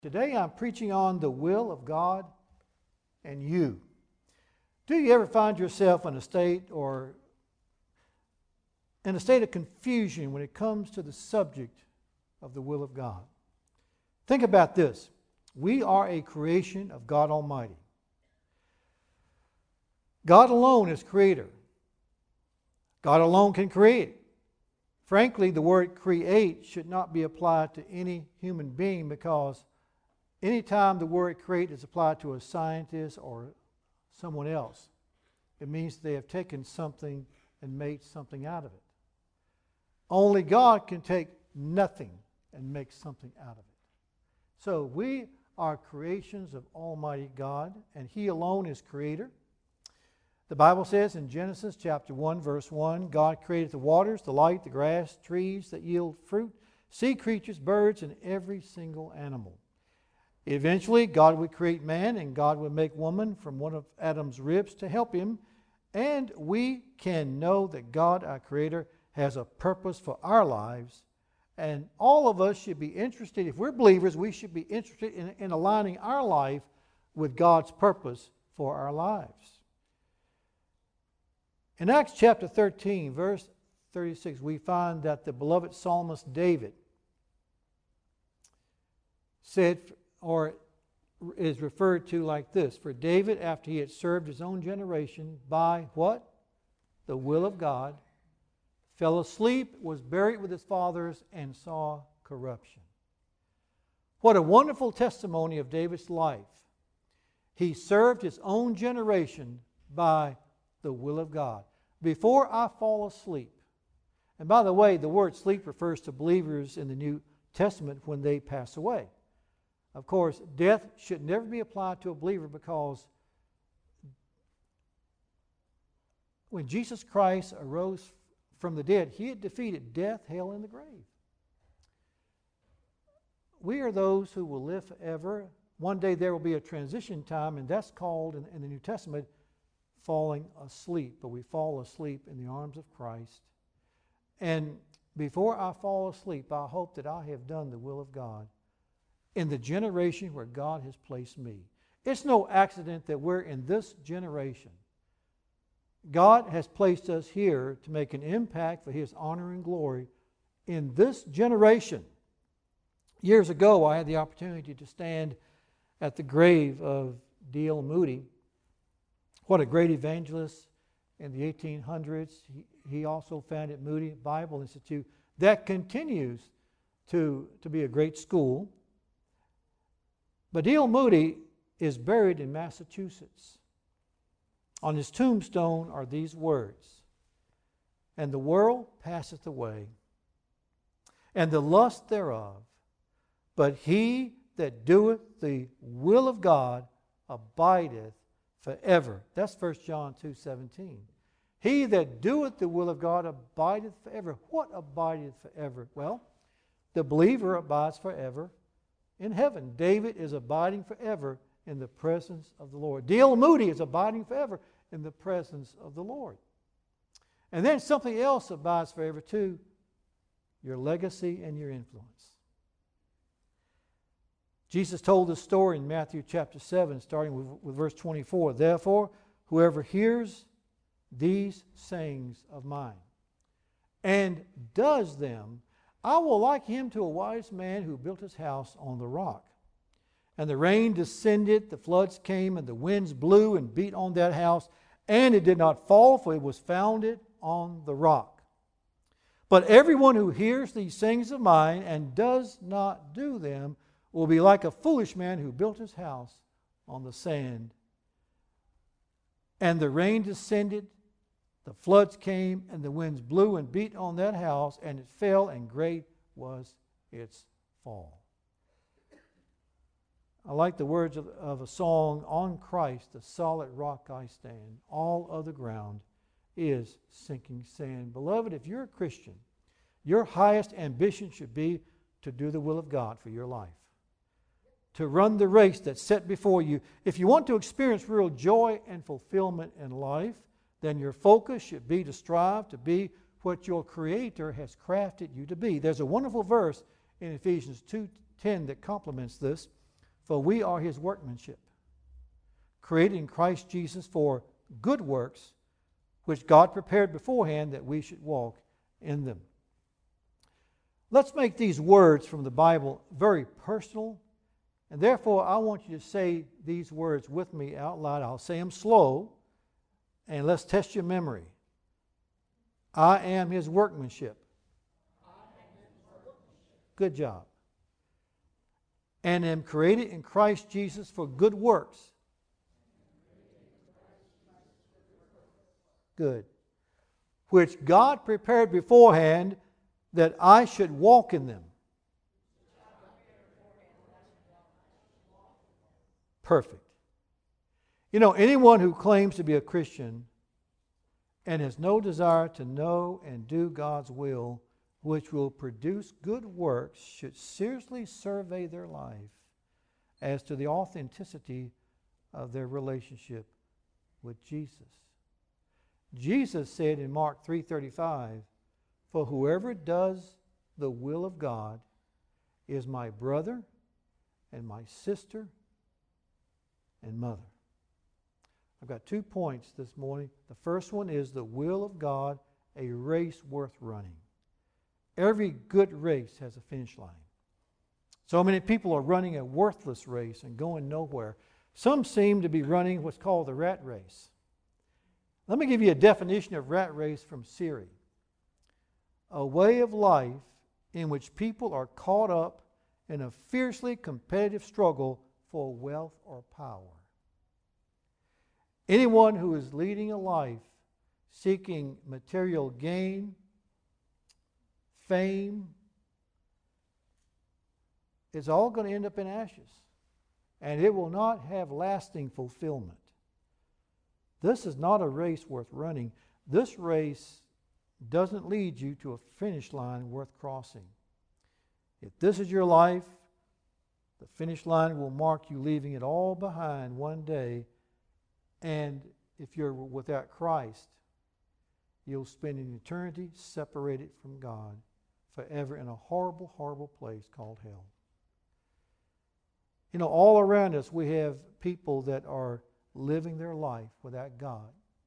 Today I'm preaching on the will of God and you. Do you ever find yourself in a state of confusion when it comes to the subject of the will of God? Think about this. We are a creation of God Almighty. God alone is creator. God alone can create. Frankly, the word create should not be applied to any human being, because anytime the word create is applied to a scientist or someone else, it means they have taken something and made something out of it. Only God can take nothing and make something out of it. So we are creations of Almighty God, and He alone is creator. The Bible says in Genesis chapter 1, verse 1, God created the waters, the light, the grass, trees that yield fruit, sea creatures, birds, and every single animal. Eventually, God would create man, and God would make woman from one of Adam's ribs to help him. And we can know that God, our Creator, has a purpose for our lives. And all of us should be interested, if we're believers, we should be interested in aligning our life with God's purpose for our lives. In Acts chapter 13, verse 36, we find that the beloved psalmist David said, or is referred to like this: for David, after he had served his own generation by what? The will of God, fell asleep, was buried with his fathers, and saw corruption. What a wonderful testimony of David's life. He served his own generation by the will of God. Before I fall asleep. And by the way, the word sleep refers to believers in the New Testament when they pass away. Of course, death should never be applied to a believer, because when Jesus Christ arose from the dead, He had defeated death, hell, and the grave. We are those who will live forever. One day there will be a transition time, and that's called in the New Testament falling asleep. But we fall asleep in the arms of Christ. And before I fall asleep, I hope that I have done the will of God in the generation where God has placed me. It's no accident that we're in this generation. God has placed us here to make an impact for His honor and glory in this generation. Years ago, I had the opportunity to stand at the grave of D.L. Moody. What a great evangelist in the 1800s. He also founded Moody Bible Institute. That continues to be a great school. But D.L. Moody is buried in Massachusetts. On his tombstone are these words: and the world passeth away, and the lust thereof, but he that doeth the will of God abideth forever. That's 1 John 2:17. He that doeth the will of God abideth forever. What abideth forever? Well, the believer abides forever in heaven. David is abiding forever in the presence of the Lord. D.L. Moody is abiding forever in the presence of the Lord. And then something else abides forever too: your legacy and your influence. Jesus told this story in Matthew chapter 7, starting with verse 24. Therefore, whoever hears these sayings of mine and does them, I will liken him to a wise man who built his house on the rock. And the rain descended, the floods came, and the winds blew and beat on that house, and it did not fall, for it was founded on the rock. But everyone who hears these sayings of mine and does not do them will be like a foolish man who built his house on the sand. And the rain descended, the floods came, and the winds blew and beat on that house, and it fell, and great was its fall. I like the words of a song: on Christ, the solid rock I stand. All other ground is sinking sand. Beloved, if you're a Christian, your highest ambition should be to do the will of God for your life, to run the race that's set before you. If you want to experience real joy and fulfillment in life, then your focus should be to strive to be what your Creator has crafted you to be. There's a wonderful verse in Ephesians 2:10 that complements this. For we are his workmanship, created in Christ Jesus for good works, which God prepared beforehand that we should walk in them. Let's make these words from the Bible very personal, and therefore I want you to say these words with me out loud. I'll say them slow, and let's test your memory. I am his workmanship. Good job. And am created in Christ Jesus for good works. Good. Which God prepared beforehand that I should walk in them. Perfect. You know, anyone who claims to be a Christian and has no desire to know and do God's will, which will produce good works, should seriously survey their life as to the authenticity of their relationship with Jesus. Jesus said in Mark 3:35, "For whoever does the will of God is my brother and my sister and mother." I've got 2 points this morning. The first one is the will of God, a race worth running. Every good race has a finish line. So many people are running a worthless race and going nowhere. Some seem to be running what's called the rat race. Let me give you a definition of rat race from Siri. A way of life in which people are caught up in a fiercely competitive struggle for wealth or power. Anyone who is leading a life seeking material gain, fame, is all going to end up in ashes, and it will not have lasting fulfillment. This is not a race worth running. This race doesn't lead you to a finish line worth crossing. If this is your life, the finish line will mark you leaving it all behind one day, and if you're without Christ, you'll spend an eternity separated from God forever in a horrible, horrible place called hell. You know, all around us we have people that are living their life without God.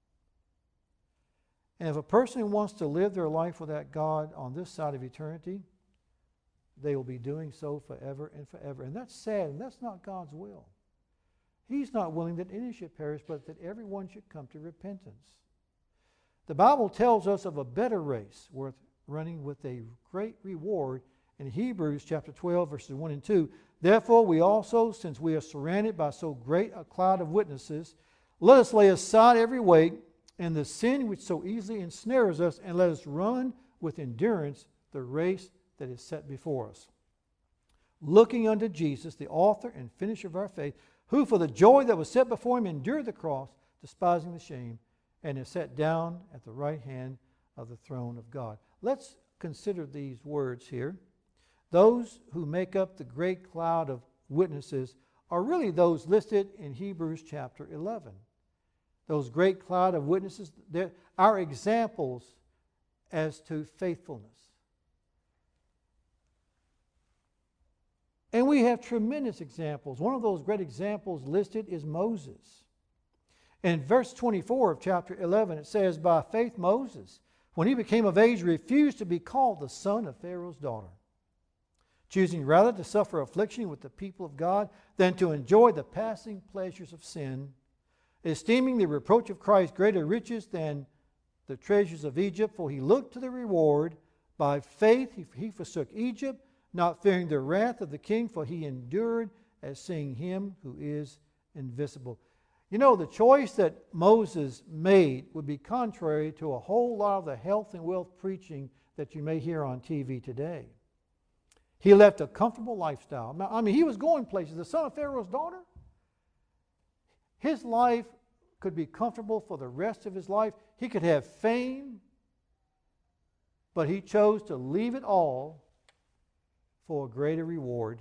And if a person wants to live their life without God on this side of eternity, they will be doing so forever and forever. And that's sad, and that's not God's will. He's not willing that any should perish, but that everyone should come to repentance. The Bible tells us of a better race worth running with a great reward in Hebrews chapter 12, verses 1 and 2. Therefore, we also, since we are surrounded by so great a cloud of witnesses, let us lay aside every weight and the sin which so easily ensnares us, and let us run with endurance the race that is set before us. Looking unto Jesus, the author and finisher of our faith, who for the joy that was set before him endured the cross, despising the shame, and is set down at the right hand of the throne of God. Let's consider these words here. Those who make up the great cloud of witnesses are really those listed in Hebrews chapter 11. Those great cloud of witnesses, are examples as to faithfulness. And we have tremendous examples. One of those great examples listed is Moses. In verse 24 of chapter 11, it says, "By faith Moses, when he became of age, refused to be called the son of Pharaoh's daughter, choosing rather to suffer affliction with the people of God than to enjoy the passing pleasures of sin, esteeming the reproach of Christ greater riches than the treasures of Egypt, for he looked to the reward. By faith he forsook Egypt, not fearing the wrath of the king, for he endured as seeing him who is invisible." You know, the choice that Moses made would be contrary to a whole lot of the health and wealth preaching that you may hear on TV today. He left a comfortable lifestyle. I mean, he was going places. The son of Pharaoh's daughter, his life could be comfortable for the rest of his life. He could have fame, but he chose to leave it all for a greater reward.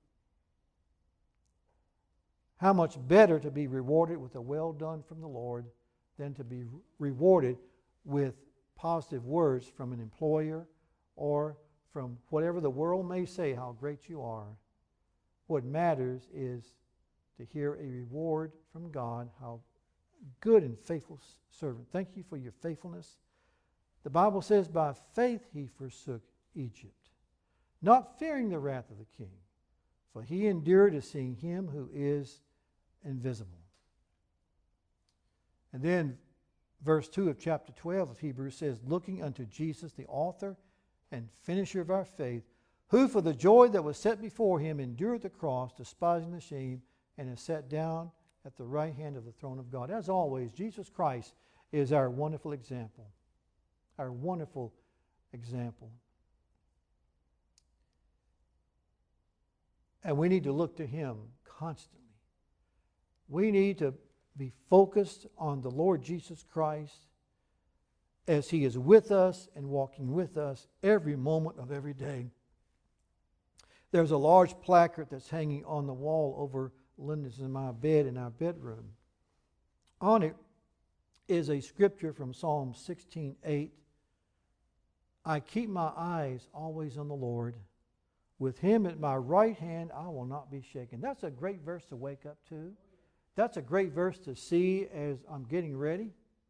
How much better to be rewarded with a well done from the Lord than to be rewarded with positive words from an employer or from whatever the world may say how great you are. What matters is to hear a reward from God. How good and faithful servant. Thank you for your faithfulness. The Bible says, by faith he forsook Egypt, not fearing the wrath of the king, for he endured to see him who is invisible. And then verse 2 of chapter 12 of Hebrews says, looking unto Jesus, the author and finisher of our faith, who for the joy that was set before him endured the cross, despising the shame, and is sat down at the right hand of the throne of God. As always, Jesus Christ is our wonderful example. Our wonderful example. And we need to look to him constantly. We need to be focused on the Lord Jesus Christ as he is with us and walking with us every moment of every day. There's a large placard that's hanging on the wall over Linda's and my bed in our bedroom. On it is a scripture from Psalm 16:8. I keep my eyes always on the Lord. With him at my right hand, I will not be shaken. That's a great verse to wake up to. That's a great verse to see as I'm getting ready.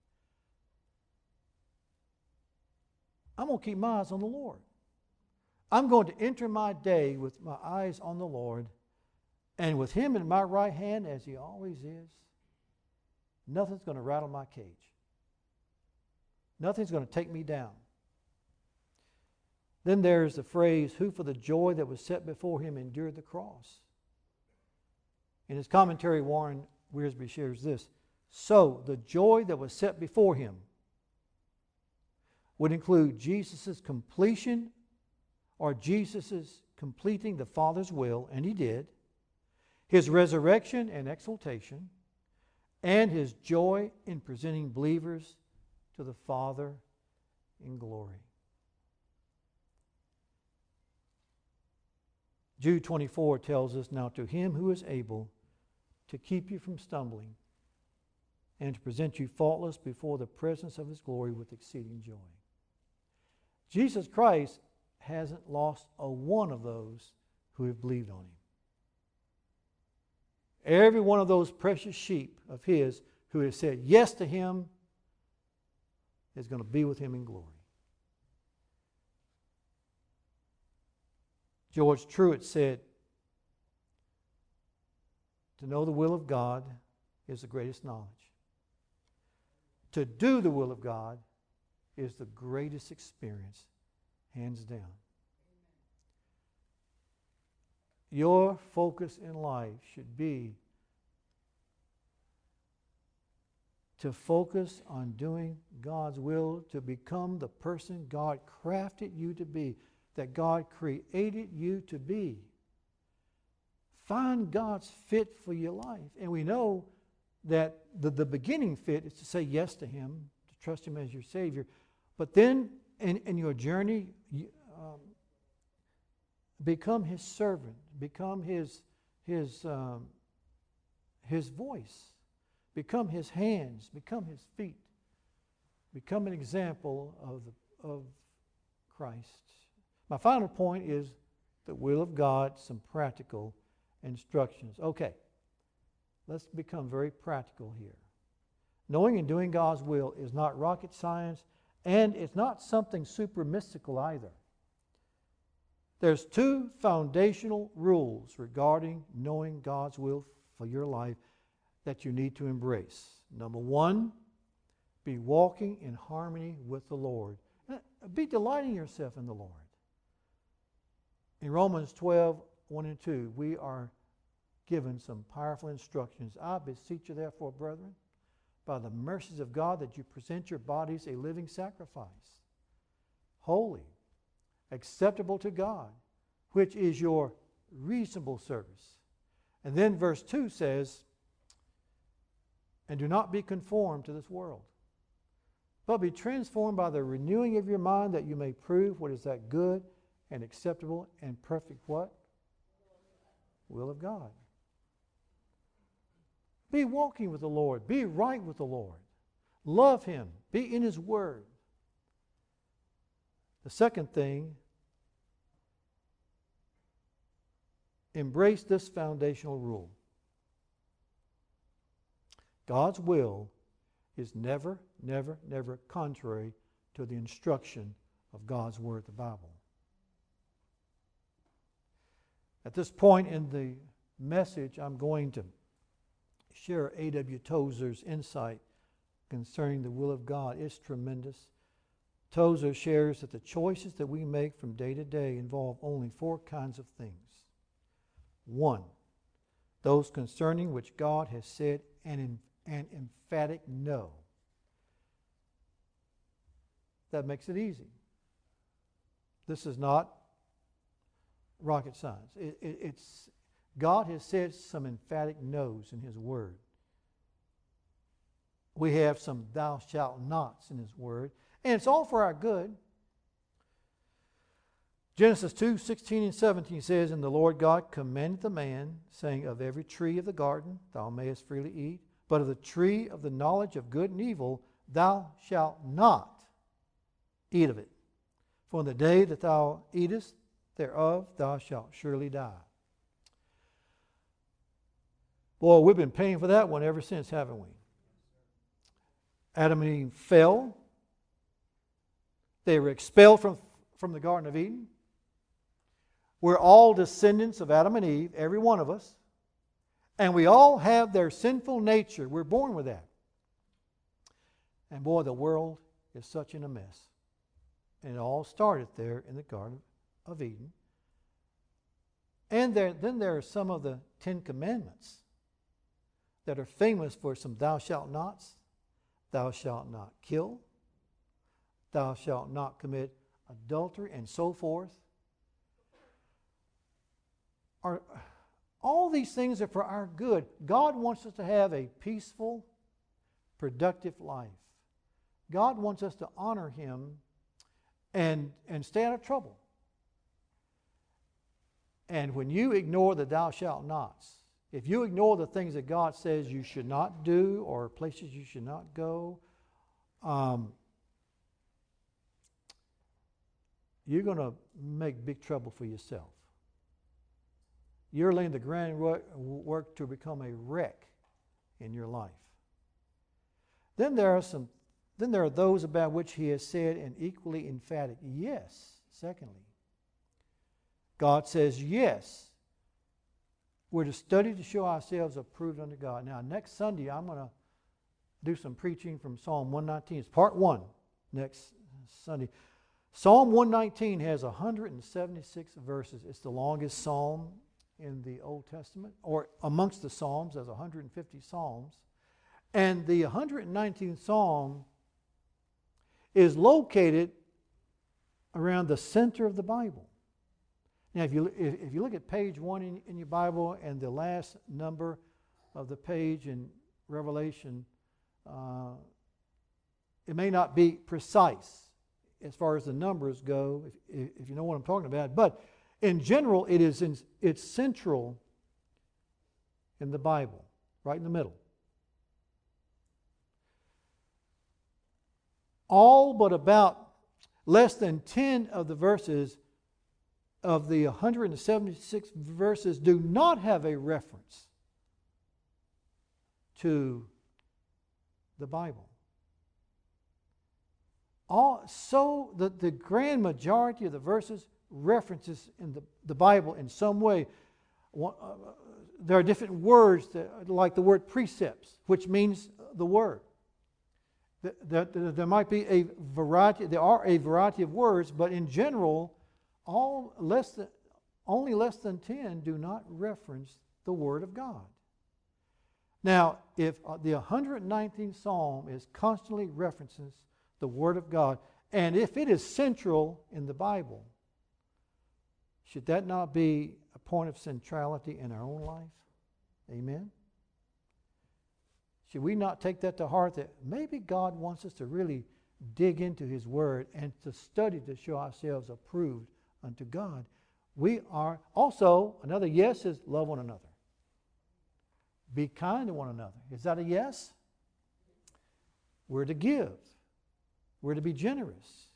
I'm going to keep my eyes on the Lord. I'm going to enter my day with my eyes on the Lord, and with him in my right hand, as he always is, nothing's going to rattle my cage. Nothing's going to take me down. Then there's the phrase, who for the joy that was set before him endured the cross. In his commentary, Warren Wiersbe shares this. So, the joy that was set before him would include Jesus' completion or Jesus' completing the Father's will, and he did, his resurrection and exaltation, and his joy in presenting believers to the Father in glory. Jude 24 tells us, now to him who is able to keep you from stumbling and to present you faultless before the presence of his glory with exceeding joy. Jesus Christ hasn't lost a one of those who have believed on him. Every one of those precious sheep of his who has said yes to him is going to be with him in glory. George Truett said, to know the will of God is the greatest knowledge. To do the will of God is the greatest experience, hands down. Your focus in life should be to focus on doing God's will, to become the person God crafted you to be, that God created you to be. Find God's fit for your life. And we know that the beginning fit is to say yes to him, to trust him as your Savior. But then in your journey, become his servant, become his voice, become his hands, become his feet, become an example of Christ. My final point is the will of God, some practical instructions. Okay, let's become very practical here. Knowing and doing God's will is not rocket science, and it's not something super mystical either. There's two foundational rules regarding knowing God's will for your life that you need to embrace. Number one, be walking in harmony with the Lord. Be delighting yourself in the Lord. In Romans 12, 1 and 2, we are given some powerful instructions. I beseech you therefore, brethren, by the mercies of God, that you present your bodies a living sacrifice, holy, acceptable to God, which is your reasonable service. And then verse 2 says, and do not be conformed to this world, but be transformed by the renewing of your mind, that you may prove what is that good and acceptable and perfect what? Will of God. Be walking with the Lord. Be right with the Lord. Love him. Be in his word. The second thing, embrace this foundational rule. God's will is never, never, never contrary to the instruction of God's Word, the Bible. At this point in the message, I'm going to share A.W. Tozer's insight concerning the will of God. It's tremendous. Tozer shares that the choices that we make from day to day involve only 4 kinds of things. 1, those concerning which God has said an emphatic no. That makes it easy. This is not rocket science. It's God has said some emphatic no's in His Word. We have some thou shalt nots in His Word, and it's all for our good. Genesis 2:16 and 17 says, And the Lord God commanded the man, saying, Of every tree of the garden thou mayest freely eat, but of the tree of the knowledge of good and evil thou shalt not eat of it. For in the day that thou eatest thereof thou shalt surely die. Boy, we've been paying for that one ever since, haven't we? Adam and Eve fell. They were expelled from the Garden of Eden. We're all descendants of Adam and Eve, every one of us. And we all have their sinful nature. We're born with that. And boy, the world is such in a mess. And it all started there in the Garden of Eden. And then there are some of the 10 Commandments that are famous for some thou shalt nots. Thou shalt not kill. Thou shalt not commit adultery, and so forth. All these things are for our good. God wants us to have a peaceful, productive life. God wants us to honor Him and stay out of trouble. And when you ignore the thou shalt nots, if you ignore the things that God says you should not do or places you should not go, you're going to make big trouble for yourself. You're laying the groundwork to become a wreck in your life. Then there are those about which He has said an equally emphatic yes. Secondly, God says yes. We're to study to show ourselves approved unto God. Now, next Sunday, I'm going to do some preaching from Psalm 119. It's part 1 next Sunday. Psalm 119 has 176 verses. It's the longest psalm in the Old Testament, or amongst the Psalms. There's 150 Psalms. And the 119th Psalm is located around the center of the Bible. Now, if you look at page 1 in your Bible and the last number of the page in Revelation, it may not be precise as far as the numbers go, if you know what I'm talking about. But in general, it's central in the Bible, right in the middle. All but about less than 10 of the verses of the 176 verses do not have a reference to the Bible. So the grand majority of the verses references in the Bible in some way. There are different words, like the word precepts, which means the word. There might be a variety. There are a variety of words, but in general, only less than 10 do not reference the Word of God. Now, if the 119th Psalm is constantly references the Word of God, and if it is central in the Bible, should that not be a point of centrality in our own life? Amen? Should we not take that to heart, that maybe God wants us to really dig into His Word and to study to show ourselves approved unto God? We are also, another yes is love one another. Be kind to one another. Is that a yes? We're to give. We're to be generous.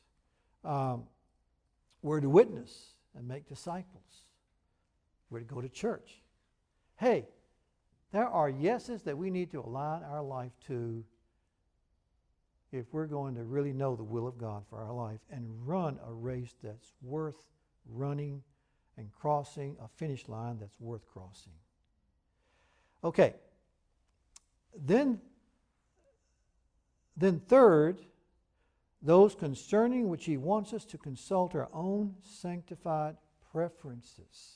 We're to witness and make disciples. We're to go to church. Hey, There are yeses that we need to align our life to if we're going to really know the will of God for our life and run a race that's worth running and crossing a finish line that's worth crossing. Okay. Then third, those concerning which he wants us to consult our own sanctified preferences.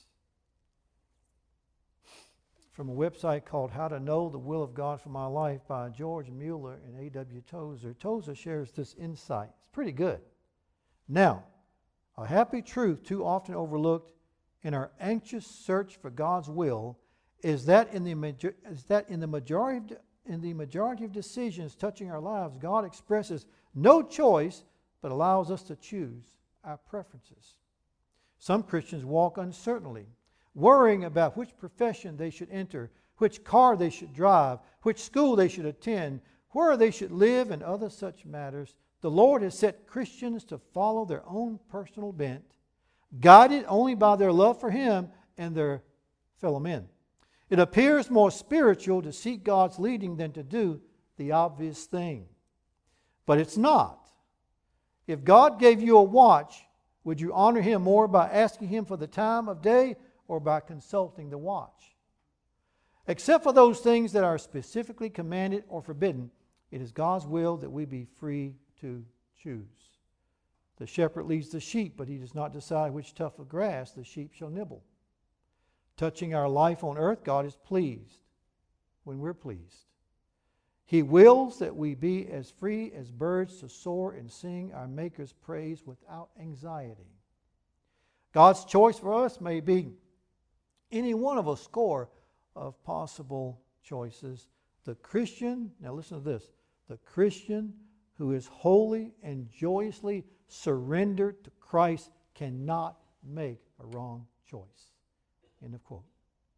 From a website called How to Know the Will of God for My Life by George Mueller and A.W. Tozer. Tozer shares this insight. It's pretty good. Now, a happy truth too often overlooked in our anxious search for God's will is that in the majority of decisions touching our lives, God expresses no choice but allows us to choose our preferences. Some Christians walk uncertainly, worrying about which profession they should enter, which car they should drive, which school they should attend, where they should live, and other such matters. The Lord has set Christians to follow their own personal bent, guided only by their love for Him and their fellow men. It appears more spiritual to seek God's leading than to do the obvious thing. But it's not. If God gave you a watch, would you honor Him more by asking Him for the time of day or by consulting the watch? Except for those things that are specifically commanded or forbidden, it is God's will that we be free to choose. The shepherd leads the sheep, but he does not decide which tuft of grass the sheep shall nibble. Touching our life on earth, God is pleased when we're pleased. He wills that we be as free as birds to soar and sing our Maker's praise without anxiety. God's choice for us may be any one of a score of possible choices. The Christian, now listen to this, the Christian who is wholly and joyously surrendered to Christ cannot make a wrong choice. End of quote.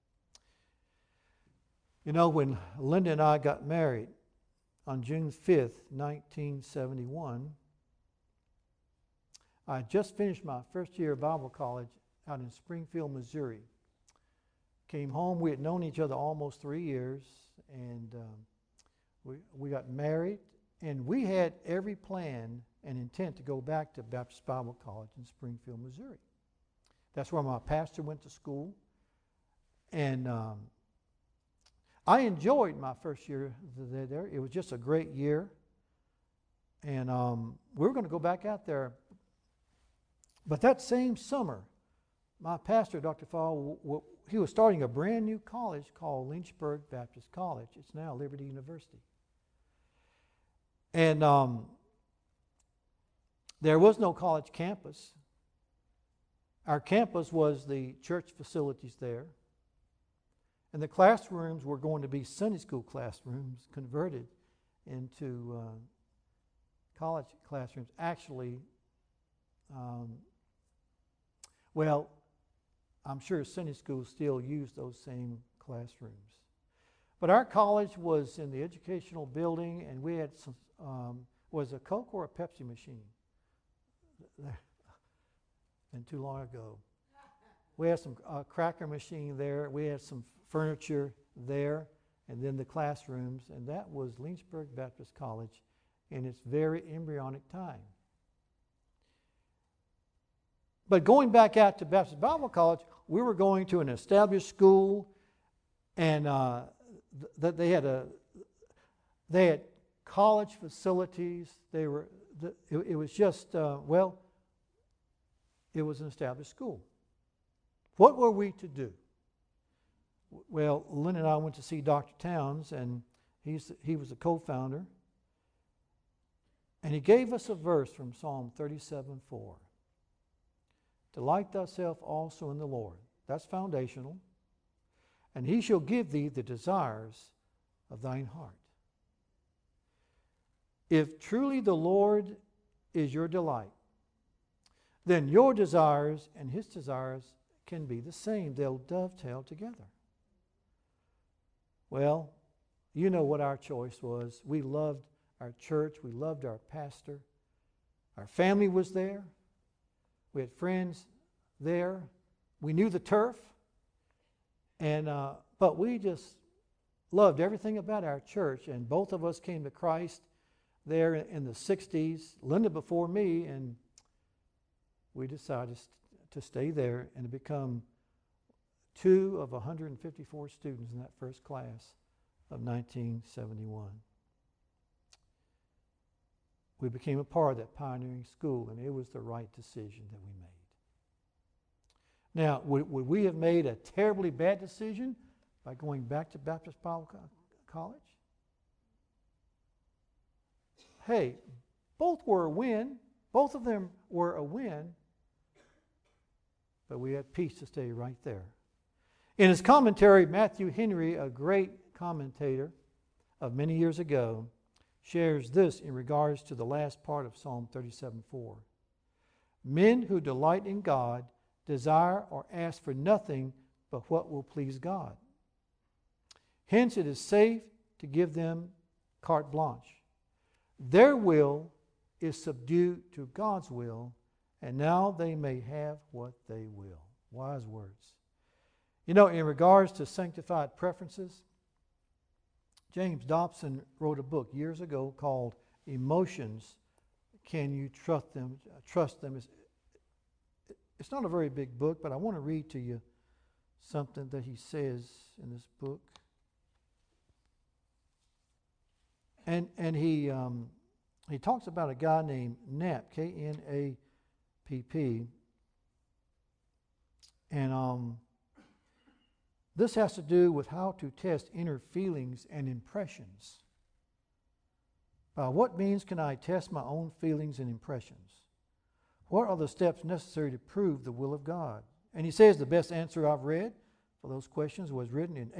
You know, when Linda and I got married on June 5th, 1971, I had just finished my first year of Bible college out in Springfield, Missouri. Came home, we had known each other almost 3 years, and we got married, and we had every plan and intent to go back to Baptist Bible College in Springfield, Missouri. That's where my pastor went to school. And I enjoyed my first year there. It was just a great year. And we were going to go back out there. But that same summer, my pastor, Dr. Fall, he was starting a brand new college called Lynchburg Baptist College. It's now Liberty University. And there was no college campus. Our campus was the church facilities there. And the classrooms were going to be Sunday school classrooms converted into college classrooms. Actually, well, I'm sure Sunday schools still use those same classrooms. But our college was in the educational building, and we had some, was a Coke or a Pepsi machine? Been too long ago. We had some cracker machine there. We had some furniture there, and then the classrooms, and that was Lynchburg Baptist College in its very embryonic time. But going back out to Baptist Bible College, we were going to an established school, and they had college facilities. It was just well, it was an established school. What were we to do? Well, Lynn and I went to see Dr. Towns, and he was a co-founder, and he gave us a verse from Psalm 37:4. Delight thyself also in the Lord. That's foundational. And He shall give thee the desires of thine heart. If truly the Lord is your delight, then your desires and His desires can be the same. They'll dovetail together. Well, you know what our choice was. We loved our church. We loved our pastor. Our family was there. We had friends there. We knew the turf. And but we just loved everything about our church, and both of us came to Christ there in the 60s, Linda before me, and we decided to stay there and to become 2 of 154 students in that first class of 1971. We became a part of that pioneering school, and it was the right decision that we made. Now, would we have made a terribly bad decision by going back to Baptist Bible College? Hey, both were a win. Both of them were a win. But we had peace to stay right there. In his commentary, Matthew Henry, a great commentator of many years ago, shares this in regards to the last part of Psalm 37:4. Men who delight in God desire or ask for nothing but what will please God. Hence it is safe to give them carte blanche. Their will is subdued to God's will, and now they may have what they will. Wise words. You know, in regards to sanctified preferences, James Dobson wrote a book years ago called Emotions. Can you trust them? It's not a very big book, but I want to read to you something that he says in this book. And he talks about a guy named Knapp, K-N-A-P-P. And this has to do with how to test inner feelings and impressions. By what means can I test my own feelings and impressions? What are the steps necessary to prove the will of God? And he says the best answer I've read for those questions was written in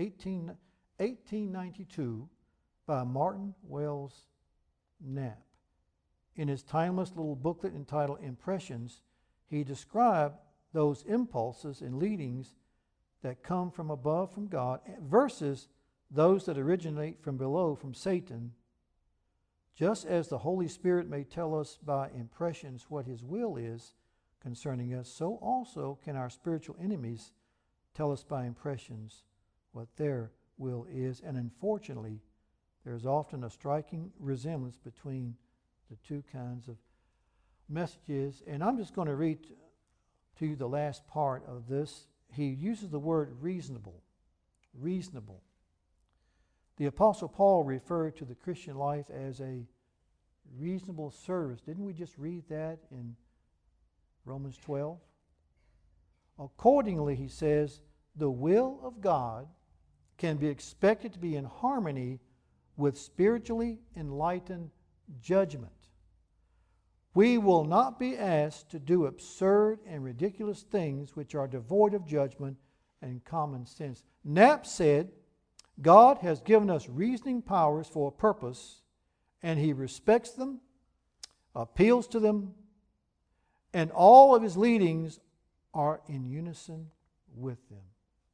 1892 by Martin Wells Knapp. In his timeless little booklet entitled Impressions, he described those impulses and leadings that come from above, from God, versus those that originate from below, from Satan. Just as the Holy Spirit may tell us by impressions what His will is concerning us, so also can our spiritual enemies tell us by impressions what their will is. And unfortunately, there's often a striking resemblance between the two kinds of messages. And I'm just going to read to you the last part of this. He uses the word reasonable. Reasonable. The Apostle Paul referred to the Christian life as a reasonable service. Didn't we just read that in Romans 12? Accordingly, he says, the will of God can be expected to be in harmony with spiritually enlightened judgment. We will not be asked to do absurd and ridiculous things which are devoid of judgment and common sense. Knapp said, God has given us reasoning powers for a purpose, and He respects them, appeals to them, and all of His leadings are in unison with them.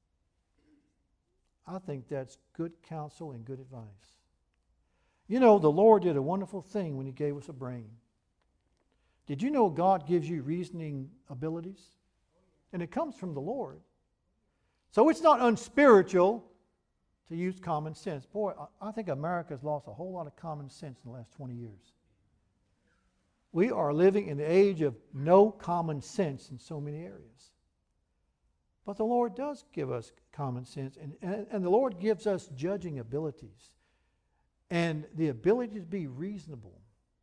I think that's good counsel and good advice. You know, the Lord did a wonderful thing when He gave us a brain. Did you know God gives you reasoning abilities? And it comes from the Lord. So it's not unspiritual to use common sense. Boy, I think America has lost a whole lot of common sense in the last 20 years. We are living in the age of no common sense in so many areas. But the Lord does give us common sense, and the Lord gives us judging abilities and the ability to be reasonable.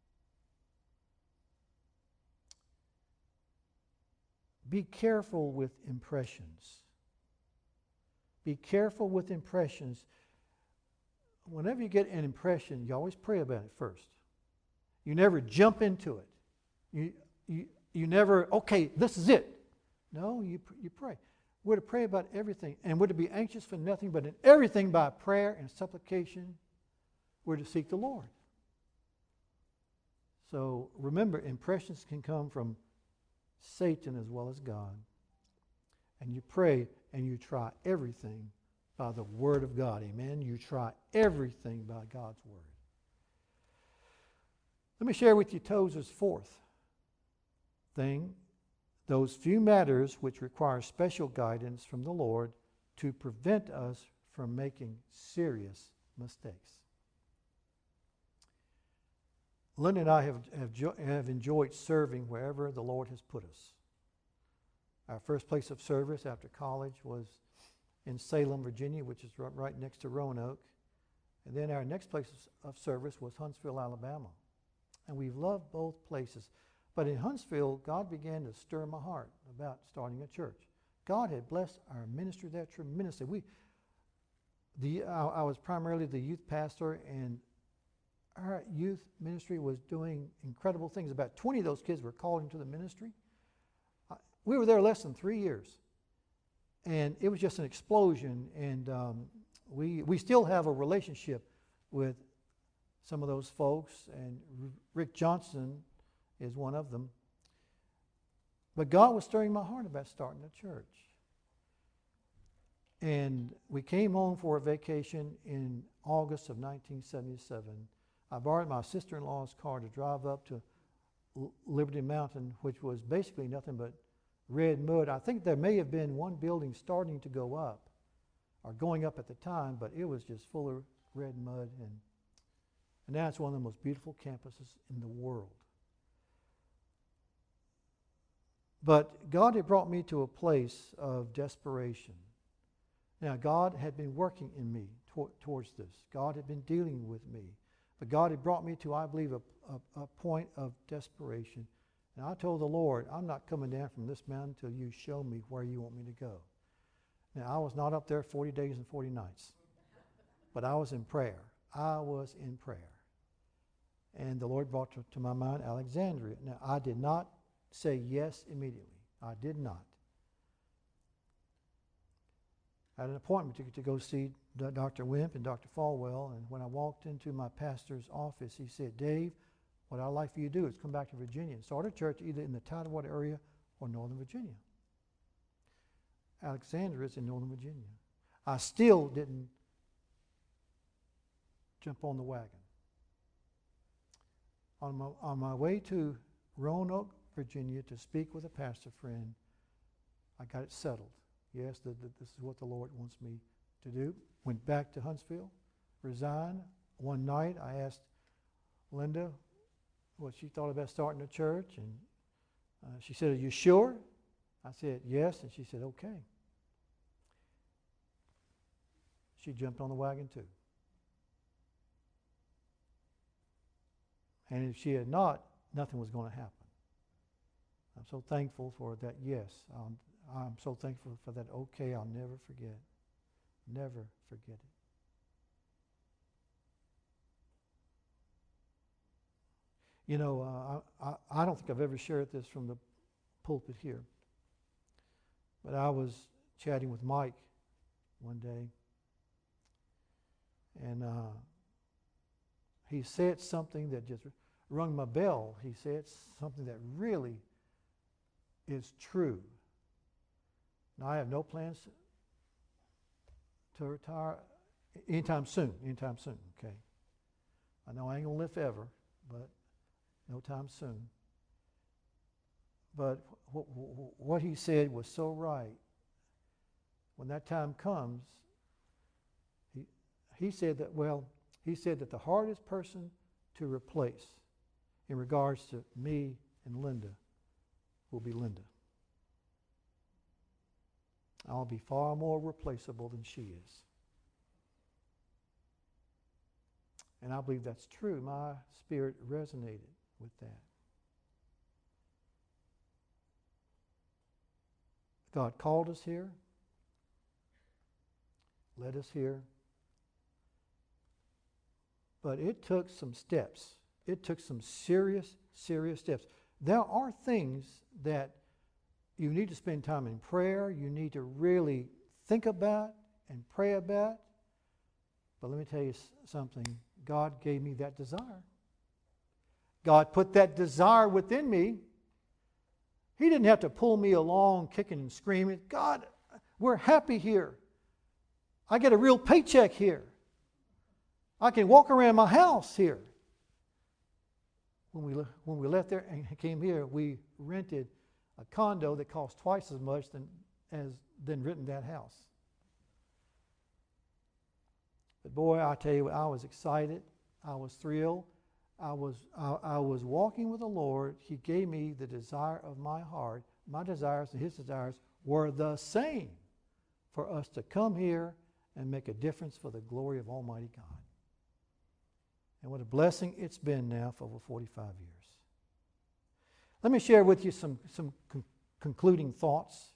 Be careful with impressions. Be careful with impressions. Whenever you get an impression, you always pray about it first. You never jump into it. You never, okay, this is it. No, you pray. We're to pray about everything, and we're to be anxious for nothing, but in everything by prayer and supplication, we're to seek the Lord. So remember, impressions can come from Satan as well as God. And you pray and you try everything by the Word of God. Amen? You try everything by God's Word. Let me share with you Tozer's fourth thing. Those few matters which require special guidance from the Lord to prevent us from making serious mistakes. Linda and I have enjoyed serving wherever the Lord has put us. Our first place of service after college was in Salem, Virginia, which is right next to Roanoke. And then our next place of service was Huntsville, Alabama. And we've loved both places. But in Huntsville, God began to stir my heart about starting a church. God had blessed our ministry there tremendously. I was primarily the youth pastor, and our youth ministry was doing incredible things. About 20 of those kids were called into the ministry. We were there less than 3 years, and it was just an explosion. And we still have a relationship with some of those folks, and Rick Johnson is one of them. But God was stirring my heart about starting a church. And we came home for a vacation in August of 1977. I borrowed my sister-in-law's car to drive up to Liberty Mountain, which was basically nothing but red mud. I think there may have been one building starting to go up, or going up at the time, but it was just full of red mud. And now it's one of the most beautiful campuses in the world. But God had brought me to a place of desperation. Now, God had been working in me towards this. God had been dealing with me. But God had brought me to, I believe, a point of desperation. And I told the Lord, I'm not coming down from this mountain until you show me where you want me to go. Now, I was not up there 40 days and 40 nights. But I was in prayer. I was in prayer. And the Lord brought to my mind Alexandria. Now, I did not say yes immediately. I did not. I had an appointment to go see Dr. Wimp and Dr. Falwell, and when I walked into my pastor's office, he said, Dave, what I'd like for you to do is come back to Virginia and start a church either in the Tidewater area or Northern Virginia. Alexandria is in Northern Virginia. I still didn't jump on the wagon. On my way to Roanoke, Virginia, to speak with a pastor friend, I got it settled. Yes, this is what the Lord wants me to do. Went back to Huntsville, resigned. One night I asked Linda what she thought about starting a church, and she said, are you sure? I said, yes, and she said, okay. She jumped on the wagon too. And if she had not, nothing was going to happen. I'm so thankful for that yes. I'm so thankful for that okay. I'll never forget. Never forget it. You know, I don't think I've ever shared this from the pulpit here. But I was chatting with Mike one day. And he said something that just rung my bell. He said something that really is true. Now, I have no plans to retire anytime soon, okay? I know I ain't going to live forever, but no time soon. But what he said was so right. When that time comes, he said that the hardest person to replace in regards to me and Linda will be Linda. I'll be far more replaceable than she is. And I believe that's true. My spirit resonated with that. God called us here, led us here, but it took some steps. It took some serious steps. There are things that you need to spend time in prayer. You need to really think about and pray about. But let me tell you something. God gave me that desire. God put that desire within me. He didn't have to pull me along kicking and screaming. God, we're happy here. I get a real paycheck here. I can walk around my house here. When we left there and came here, we rented a condo that cost twice as much than renting that house. But boy, I tell you, I was excited. I was thrilled. I was walking with the Lord. He gave me the desire of my heart. My desires and His desires were the same, for us to come here and make a difference for the glory of Almighty God. And what a blessing it's been now for over 45 years. Let me share with you some concluding thoughts.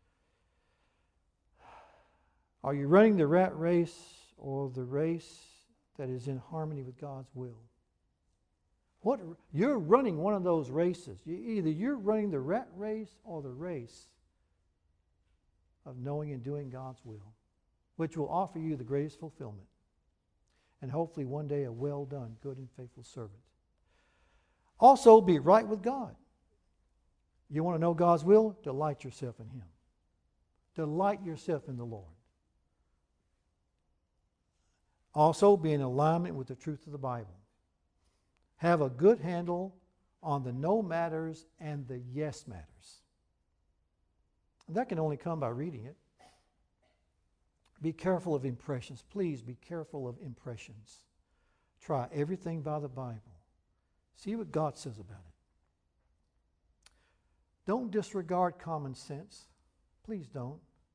Are you running the rat race or the race that is in harmony with God's will? You're running one of those races. Either you're running the rat race or the race of knowing and doing God's will, which will offer you the greatest fulfillment. And hopefully one day a well done, good and faithful servant. Also, be right with God. You want to know God's will? Delight yourself in Him. Delight yourself in the Lord. Also, be in alignment with the truth of the Bible. Have a good handle on the no matters and the yes matters. And that can only come by reading it. Be careful of impressions. Please be careful of impressions. Try everything by the Bible. See what God says about it. Don't disregard common sense. Please don't.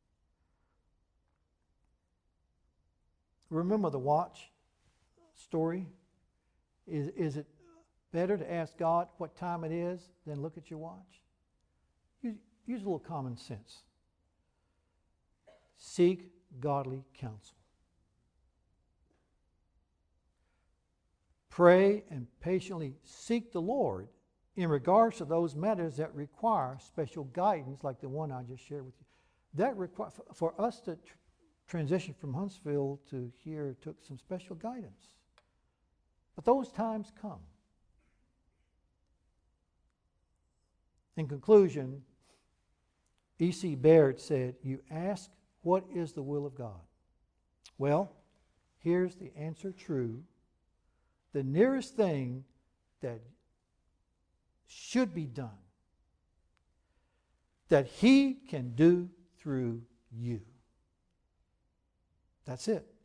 Remember the watch story? Is it better to ask God what time it is than look at your watch? Use a little common sense. Seek godly counsel. Pray and patiently seek the Lord in regards to those matters that require special guidance, like the one I just shared with you. That for us to transition from Huntsville to here took some special guidance. But those times come. In conclusion, E.C. Baird said, "You ask, what is the will of God?" Well, here's the answer true. The nearest thing that should be done, that He can do through you. That's it.